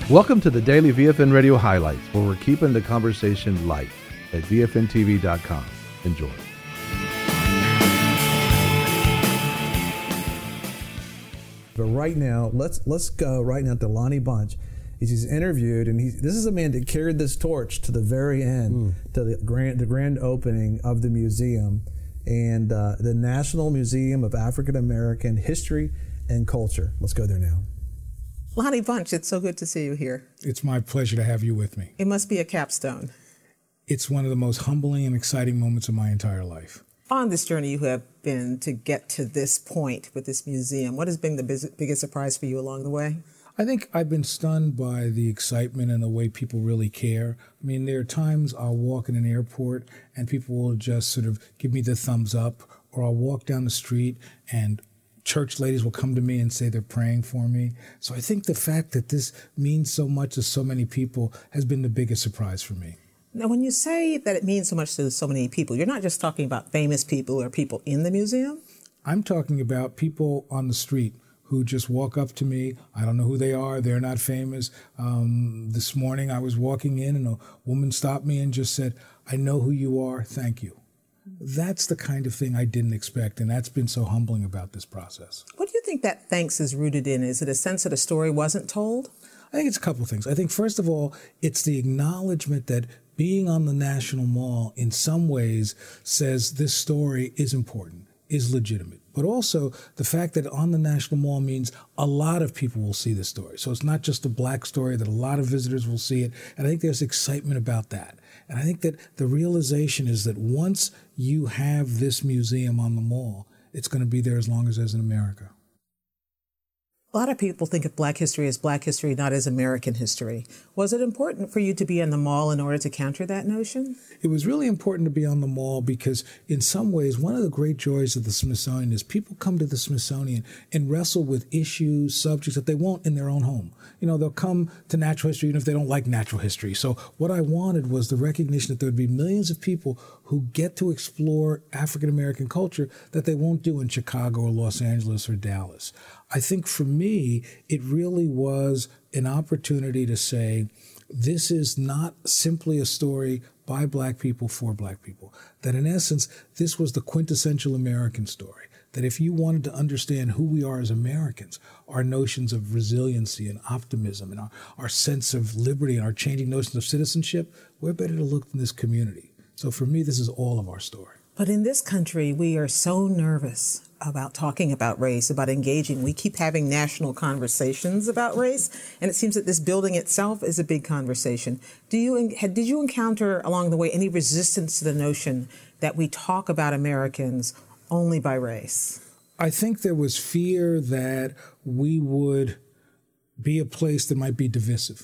Welcome to the Daily VFN Radio Highlights, where we're keeping the conversation light at VFNTV.com. Enjoy. But right now, let's go right now to Lonnie Bunch. He's interviewed, and this is a man that carried this torch to the very end, to the grand opening of the museum, and the National Museum of African American History and Culture. Let's go there now. Lonnie Bunch, it's so good to see you here. It's my pleasure to have you with me. It must be a capstone. It's one of the most humbling and exciting moments of my entire life. On this journey you have been to get to this point with this museum, what has been the biggest surprise for you along the way? I think I've been stunned by the excitement and the way people really care. I mean, there are times I'll walk in an airport and people will just sort of give me the thumbs up, or I'll walk down the street and church ladies will come to me and say they're praying for me. So I think the fact that this means so much to so many people has been the biggest surprise for me. Now, when you say that it means so much to so many people, you're not just talking about famous people or people in the museum? I'm talking about people on the street who just walk up to me. I don't know who they are. They're not famous. This morning I was walking in and a woman stopped me and just said, "I know who you are. Thank you." That's the kind of thing I didn't expect, and that's been so humbling about this process. What do you think that thanks is rooted in? Is it a sense that a story wasn't told? I think it's a couple of things. I think, first of all, it's the acknowledgement that being on the National Mall in some ways says this story is important, is legitimate. But also the fact that on the National Mall means a lot of people will see this story. So it's not just a black story, that a lot of visitors will see it. And I think there's excitement about that. And I think that the realization is that once you have this museum on the mall, it's going to be there as long as there's in America. A lot of people think of Black history as Black history, not as American history. Was it important for you to be in the mall in order to counter that notion? It was really important to be on the mall because in some ways, one of the great joys of the Smithsonian is people come to the Smithsonian and wrestle with issues, subjects that they won't in their own home. You know, they'll come to natural history even if they don't like natural history. So what I wanted was the recognition that there would be millions of people who get to explore African-American culture that they won't do in Chicago or Los Angeles or Dallas. I think for me, it really was an opportunity to say, this is not simply a story by Black people for Black people. That in essence, this was the quintessential American story. That if you wanted to understand who we are as Americans, our notions of resiliency and optimism and our sense of liberty and our changing notions of citizenship, we're better to look in this community. So for me, this is all of our story. But in this country, we are so nervous about talking about race, about engaging. We keep having national conversations about race, and it seems that this building itself is a big conversation. Did you encounter along the way any resistance to the notion that we talk about Americans only by race? I think there was fear that we would be a place that might be divisive,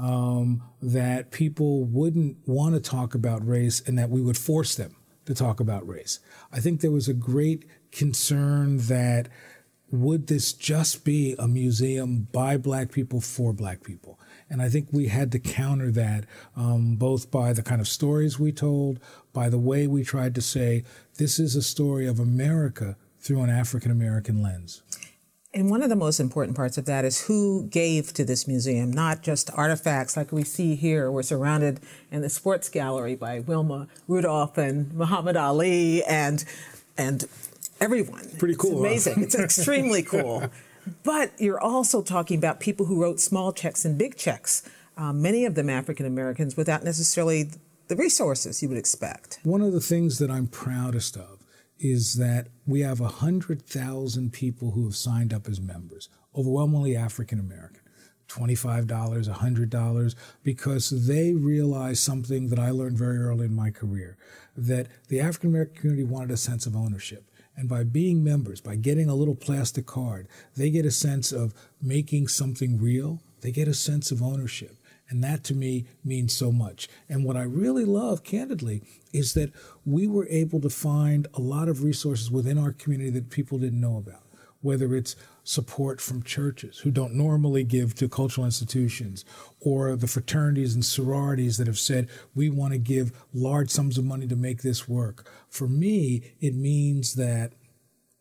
that people wouldn't want to talk about race and that we would force them to talk about race. I think there was a great concern that would this just be a museum by Black people for Black people? And I think we had to counter that both by the kind of stories we told, by the way we tried to say, this is a story of America through an African-American lens. And one of the most important parts of that is who gave to this museum, not just artifacts like we see here. We're surrounded in the sports gallery by Wilma Rudolph and Muhammad Ali and everyone. Pretty cool. It's amazing. Huh? It's extremely cool. But you're also talking about people who wrote small checks and big checks, many of them African Americans, without necessarily the resources you would expect. One of the things that I'm proudest of is that we have 100,000 people who have signed up as members, overwhelmingly African American, $25, $100, because they realize something that I learned very early in my career, that the African American community wanted a sense of ownership. And by being members, by getting a little plastic card, they get a sense of making something real. They get a sense of ownership. And that, to me, means so much. And what I really love, candidly, is that we were able to find a lot of resources within our community that people didn't know about, whether it's support from churches who don't normally give to cultural institutions, or the fraternities and sororities that have said, we want to give large sums of money to make this work. For me, it means that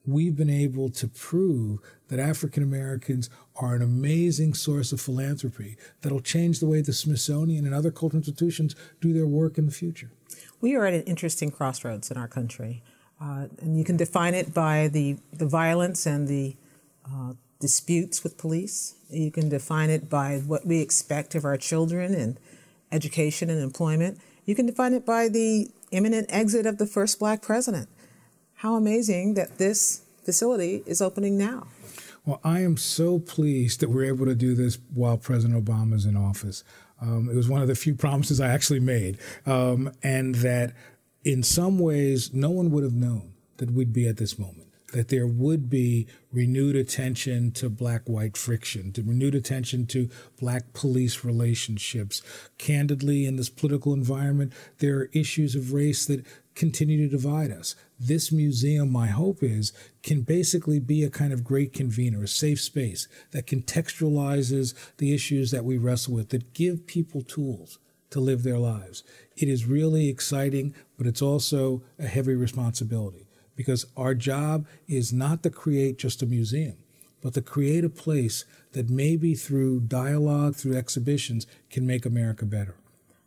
we've been able to prove that African Americans are an amazing source of philanthropy that'll change the way the Smithsonian and other cultural institutions do their work in the future. We are at an interesting crossroads in our country. And you can define it by the violence and the disputes with police. You can define it by what we expect of our children in education and employment. You can define it by the imminent exit of the first Black president. How amazing that this facility is opening now. Well, I am so pleased that we're able to do this while President Obama is in office. It was one of the few promises I actually made, and that in some ways no one would have known that we'd be at this moment, that there would be renewed attention to Black-white friction, to renewed attention to Black-police relationships. Candidly, in this political environment, there are issues of race that continue to divide us. This museum, my hope is, can basically be a kind of great convener, a safe space that contextualizes the issues that we wrestle with, that give people tools to live their lives. It is really exciting, but it's also a heavy responsibility, because our job is not to create just a museum, but to create a place that maybe through dialogue, through exhibitions, can make America better.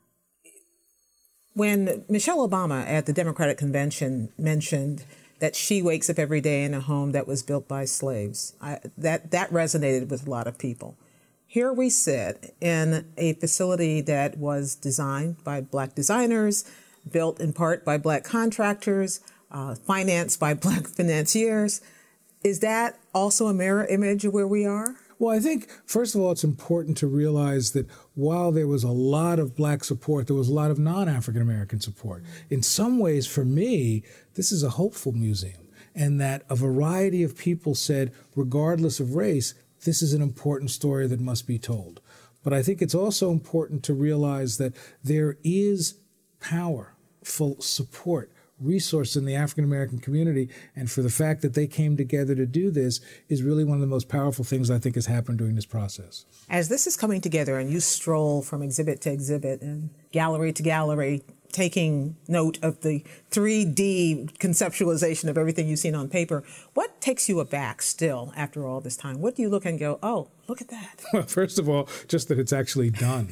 When Michelle Obama at the Democratic Convention mentioned that she wakes up every day in a home that was built by slaves, that resonated with a lot of people. Here we sit in a facility that was designed by Black designers, built in part by Black contractors, financed by Black financiers. Is that also a mirror image of where we are? Well, I think, first of all, it's important to realize that while there was a lot of Black support, there was a lot of non-African American support. In some ways, for me, this is a hopeful museum, and that a variety of people said, regardless of race, this is an important story that must be told. But I think it's also important to realize that there is powerful support, resource in the African American community, and for the fact that they came together to do this is really one of the most powerful things I think has happened during this process. As this is coming together and you stroll from exhibit to exhibit and gallery to gallery, taking note of the 3D conceptualization of everything you've seen on paper, what takes you aback still after all this time? What do you look and go, oh, look at that? Well, first of all, just that it's actually done.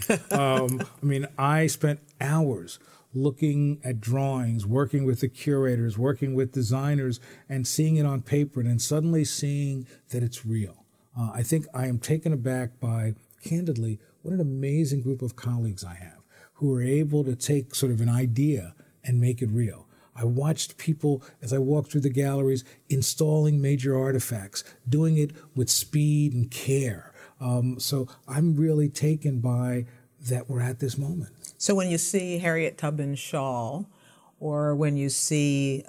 I spent hours looking at drawings, working with the curators, working with designers, and seeing it on paper, and then suddenly seeing that it's real. I think I am taken aback by, candidly, what an amazing group of colleagues I have who are able to take sort of an idea and make it real. I watched people, as I walked through the galleries, installing major artifacts, doing it with speed and care. So I'm really taken by that we're at this moment. So when you see Harriet Tubman's shawl, or when you see,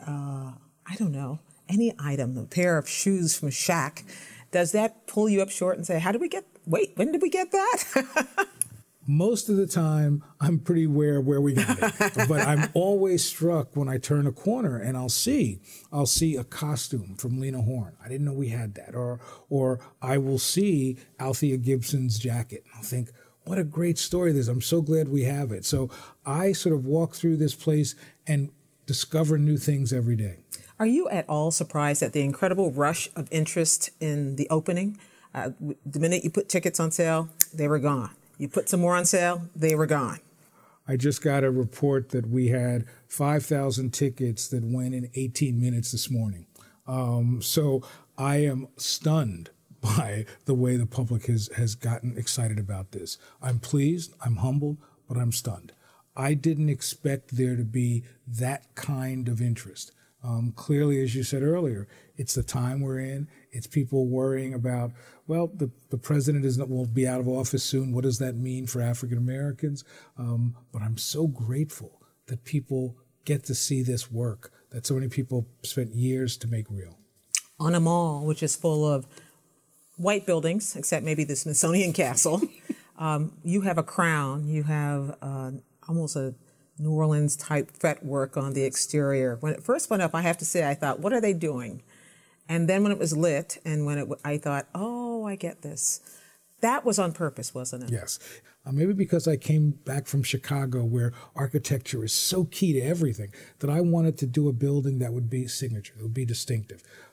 any item, a pair of shoes from Shaq, does that pull you up short and say, when did we get that? Most of the time, I'm pretty aware of where we got it. But I'm always struck when I turn a corner and I'll see a costume from Lena Horne. I didn't know we had that. Or I will see Althea Gibson's jacket. And I'll think, what a great story this is. I'm so glad we have it. So I sort of walk through this place and discover new things every day. Are you at all surprised at the incredible rush of interest in the opening? The minute you put tickets on sale, they were gone. You put some more on sale, they were gone. I just got a report that we had 5,000 tickets that went in 18 minutes this morning. So I am stunned by the way the public has gotten excited about this. I'm pleased, I'm humbled, but I'm stunned. I didn't expect there to be that kind of interest. Clearly, as you said earlier, it's the time we're in. It's people worrying about, the president will be out of office soon. What does that mean for African Americans? But I'm so grateful that people get to see this work, that so many people spent years to make real. On a mall, which is full of white buildings, except maybe the Smithsonian Castle, you have a crown. You have almost a New Orleans type fretwork on the exterior. When it first went up, I have to say, I thought, what are they doing? And then when it was lit, and I thought, oh, I get this. That was on purpose, wasn't it? Yes. Maybe because I came back from Chicago, where architecture is so key to everything, that I wanted to do a building that would be signature, that would be distinctive.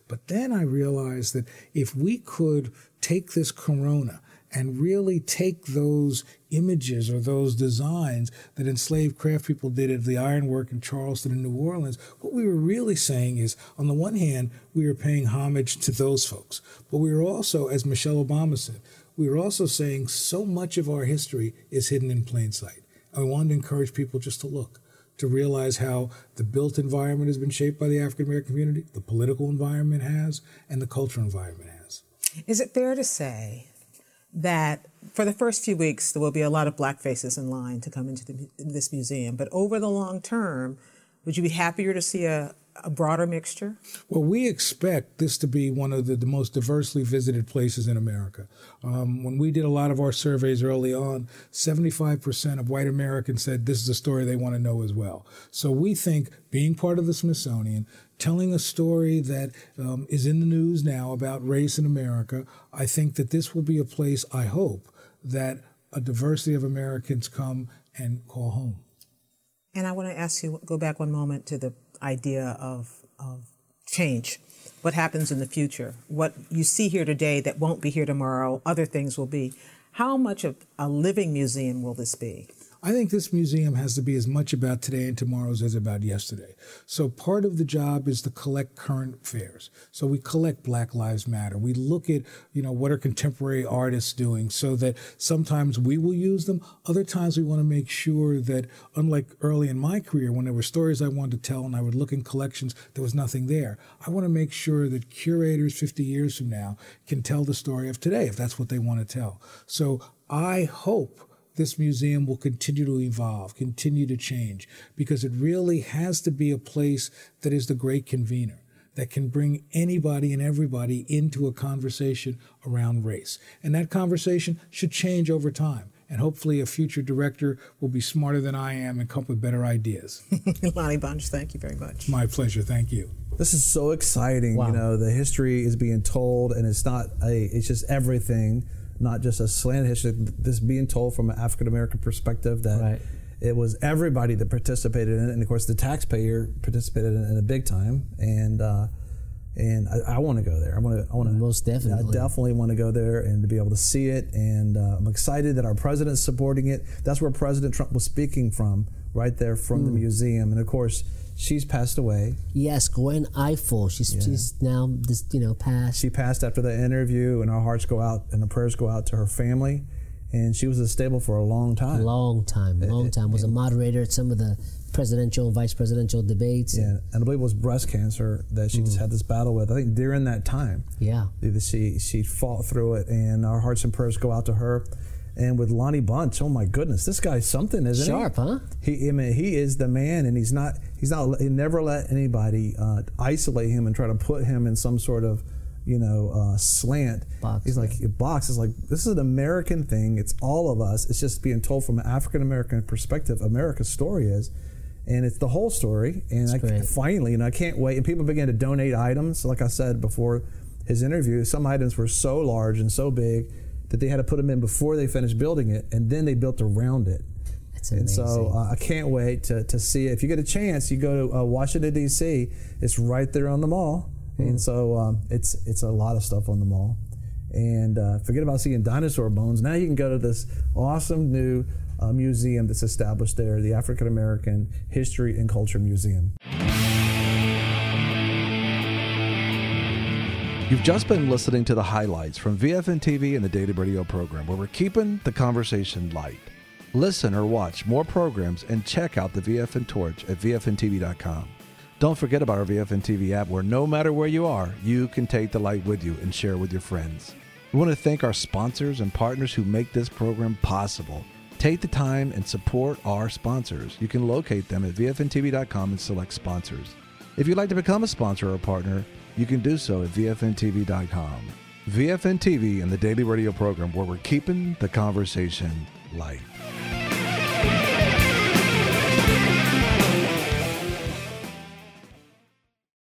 But then I realized that if we could take this corona and really take those images or those designs that enslaved craft people did at the ironwork in Charleston and New Orleans, what we were really saying is, on the one hand, we were paying homage to those folks. But we were also, as Michelle Obama said, we were also saying so much of our history is hidden in plain sight. And we wanted to encourage people just to look, to realize how the built environment has been shaped by the African American community, the political environment has, and the cultural environment has. Is it fair to say that for the first few weeks, there will be a lot of black faces in line to come into this museum, but over the long term, would you be happier to see a broader mixture? Well, we expect this to be one of the most diversely visited places in America. When we did a lot of our surveys early on, 75% of white Americans said this is a story they want to know as well. So we think being part of the Smithsonian, telling a story that is in the news now about race in America, I think that this will be a place, I hope, that a diversity of Americans come and call home. And I want to ask you, go back one moment to the idea of change. What happens in the future? What you see here today that won't be here tomorrow, other things will be. How much of a living museum will this be? I think this museum has to be as much about today and tomorrow's as about yesterday. So part of the job is to collect current affairs. So we collect Black Lives Matter. We look at, what are contemporary artists doing so that sometimes we will use them. Other times we want to make sure that, unlike early in my career when there were stories I wanted to tell and I would look in collections, there was nothing there. I want to make sure that curators 50 years from now can tell the story of today if that's what they want to tell. So I hope this museum will continue to evolve, continue to change, because it really has to be a place that is the great convener, that can bring anybody and everybody into a conversation around race. And that conversation should change over time. And hopefully a future director will be smarter than I am and come up with better ideas. Lonnie Bunch, thank you very much. My pleasure. Thank you. This is so exciting. Wow. The history is being told, and it's just everything. Not just a slant history, this being told from an African-American perspective that it was everybody that participated in it. And of course the taxpayer participated in it big time. And I want to go there. I want to most definitely. I definitely want to go there and to be able to see it. And I'm excited that our president's supporting it. That's where President Trump was speaking from, right there from the museum. And of course, she's passed away. Yes, Gwen Ifill. She's now passed. She passed after the interview, and our hearts go out and the prayers go out to her family. And she was stable for a long time. Long time. Was a moderator at some of the presidential and vice presidential debates. Yeah, and I believe it was breast cancer that she just had this battle with. I think during that time. Yeah. She fought through it, and our hearts and prayers go out to her. And with Lonnie Bunch, oh my goodness, this guy's something, isn't he? Sharp, huh? He is the man, and he never let anybody isolate him and try to put him in some sort of, slant. Box. He's like, box is like, this is an American thing. It's all of us. It's just being told from an African-American perspective. America's story is, and it's the whole story. And finally, I can't wait. And people began to donate items. Like I said before his interview, some items were so large and so big that they had to put them in before they finished building it, and then they built around it. That's amazing. And so I can't wait to see it. If you get a chance, you go to Washington, D.C. It's right there on the mall. And so it's a lot of stuff on the mall. And forget about seeing dinosaur bones. Now you can go to this awesome new museum that's established there, the African American History and Culture Museum. You've just been listening to the highlights from VFN TV and the Daily Radio program, where we're keeping the conversation light. Listen or watch more programs and check out the VFN Torch at VFNTV.com. Don't forget about our VFN TV app, where no matter where you are, you can take the light with you and share with your friends. We want to thank our sponsors and partners who make this program possible. Take the time and support our sponsors. You can locate them at VFNTV.com and select sponsors. If you'd like to become a sponsor or a partner, you can do so at VFNTV.com. VFN TV and the Daily Radio program, where we're keeping the conversation light.